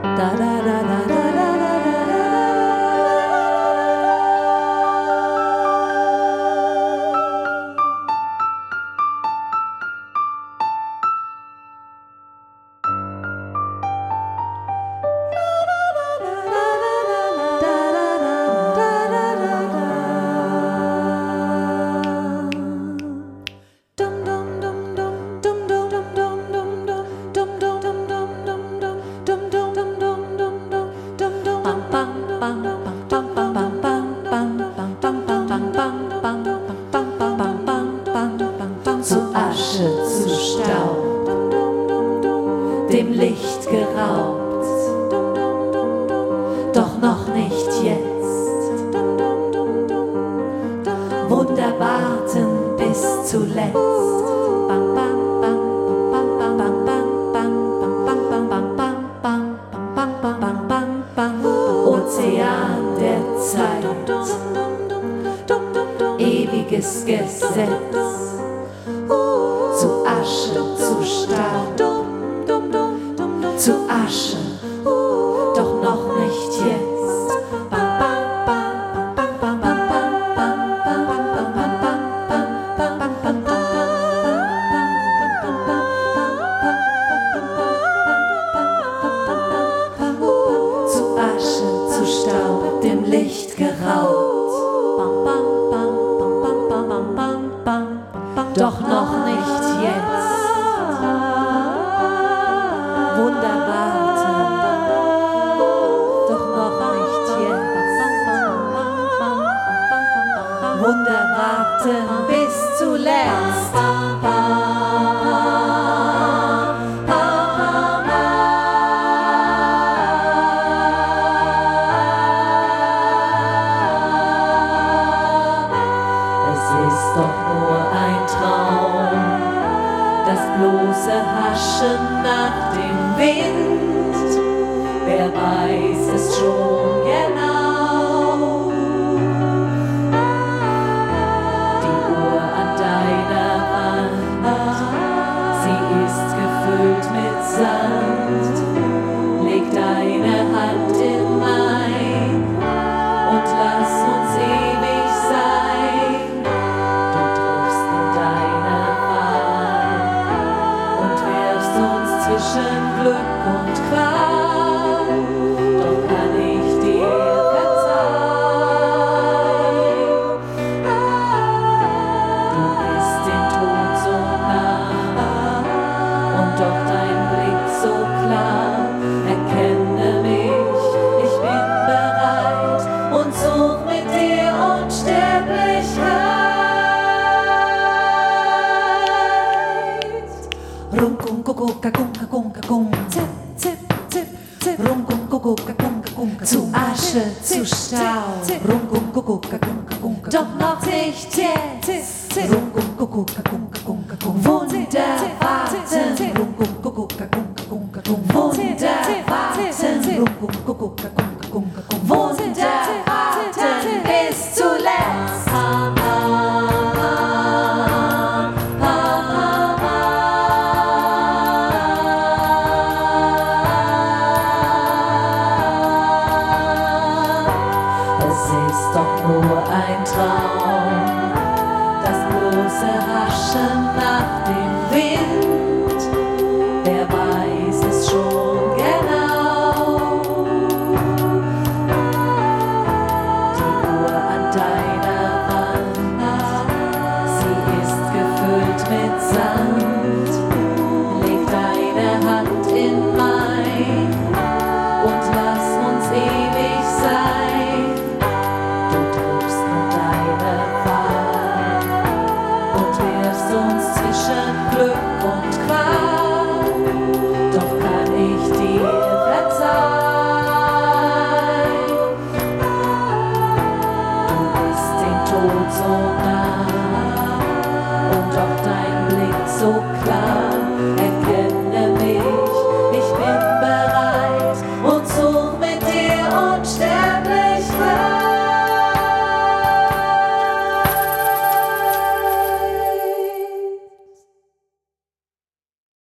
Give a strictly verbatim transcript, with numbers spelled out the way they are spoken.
Da da da da da da da da. Zu Asche, zu Staub, dem Licht geraubt, doch noch nicht jetzt. Wunder warten bis zuletzt. Ozean der Zeit, ewiges Gesetz. Zu Asche, zu Staub, zu Asche, doch noch nicht jetzt. Zu Asche, zu Staub, dem Licht geraubt, doch noch nicht jetzt. Wunder warten, doch noch nicht jetzt. Wunder warten bis zuletzt. Es ist doch nur ein Traum, das bloße Haschen nach dem Wind. Wer weiß es schon genau? Die Uhr an deiner Wand, sie ist gefüllt mit Sand. Leg deine Hand in mein und lass uns ewig sein. Du triffst in deine Wahl und wirfst uns zwischen Glück und Qual. Doch kann ich dir verzeihen. Du bist dem Tod so nah und doch dein Blick so klar. Erkenne mich, ich bin bereit und such mit dir Unsterblichkeit. Rum kum kuckuck kum kum kum zip zip zip zip rum kum kuckuck kum kum zu Asche, zu Staub. Rum kum kuckuck kum kum doch noch nicht jetzt. Rum kum kuckuck kum kum kum Wunder warten. Rum kum kuckuck kum kum kum Wunder warten. Rum kum kuckuck kum kum kum Wunder warten bis zuletzt. Es ist doch nur ein Traum, das bloße Haschen